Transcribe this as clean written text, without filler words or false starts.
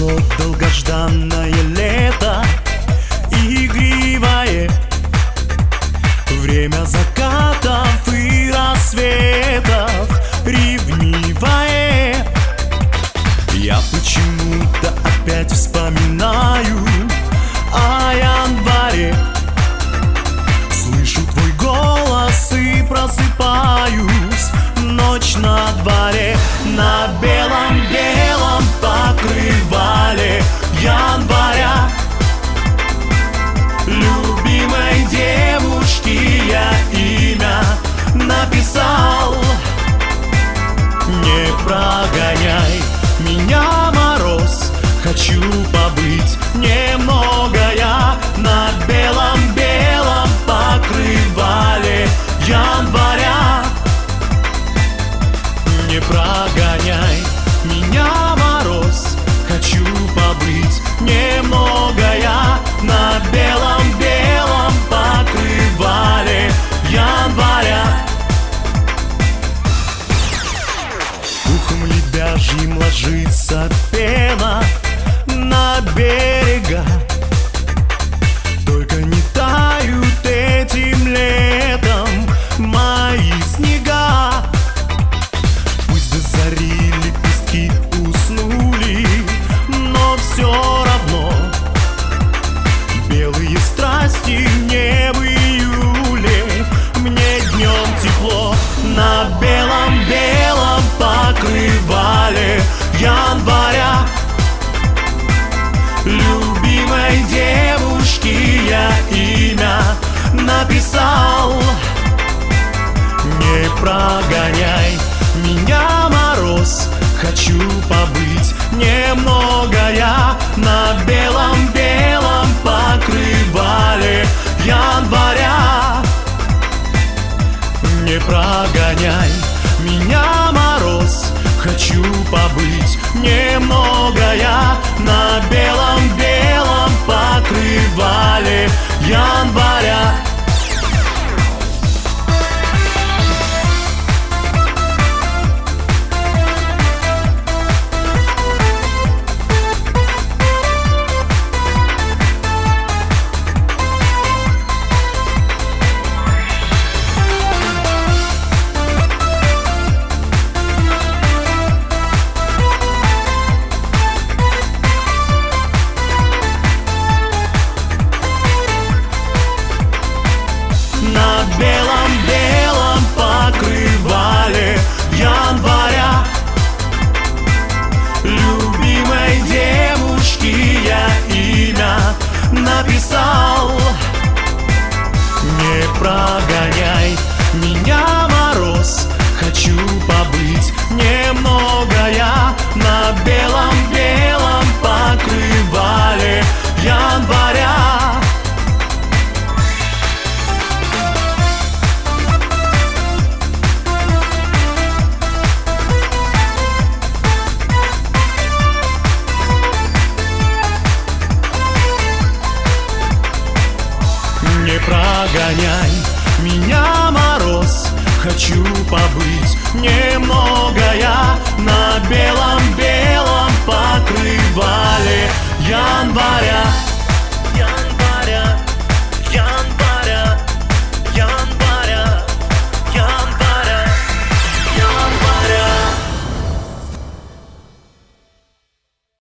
Пришло долгожданное лето, игривое, время закатов и рассветов, ревнивое. Я почему-то опять вспоминаю о январе, слышу твой голос и просыпаюсь. Ночь на дворе, на белом-белом покрывале января. Любимой девушке я имя написал. Не прогоняй меня, мороз, хочу побыть немного я на белом-белом покрывале января. Не прогоняй меня, мороз, хочу побыть немного я на белом-белом покрывале января. Ухом лебяжьим ложится пена на берега, только не тают этим летом мои снега. Пусть до зари лепестки уснули, но все равно белые страсти не в июле. Мне днем тепло на белом-белом покрывале января. Любимой девушке я имя написал. Не прогоняй меня, мороз, хочу побыть немного я на белом-белом покрывале января. Не прогоняй меня, мороз, хочу побыть немного я на белом-белом покрывале января. На белом-белом покрывале января. Любимой девушке я имя написал. Не прогоняй меня, мороз, хочу побыть немного я на белом-белом покрывале января. Не прогоняй меня, мороз, хочу побыть немного я на белом-белом покрывале января.